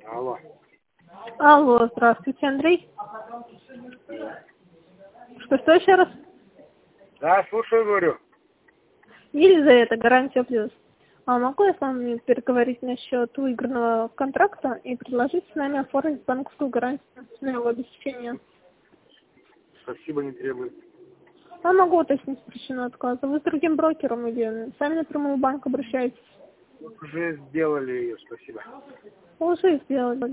Алло. Алло, здравствуйте, Андрей. Что еще раз? Да, слушаю, говорю. Елизавета, гарантия плюс. А могу я с вами переговорить насчет выигранного контракта и предложить с нами оформить банковскую гарантию на его обеспечение? Спасибо, не требует. А могу уточнить причину отказа. Вы с другим брокером или сами напрямую в банк обращаетесь? Уже сделали ее, спасибо. Уже сделали.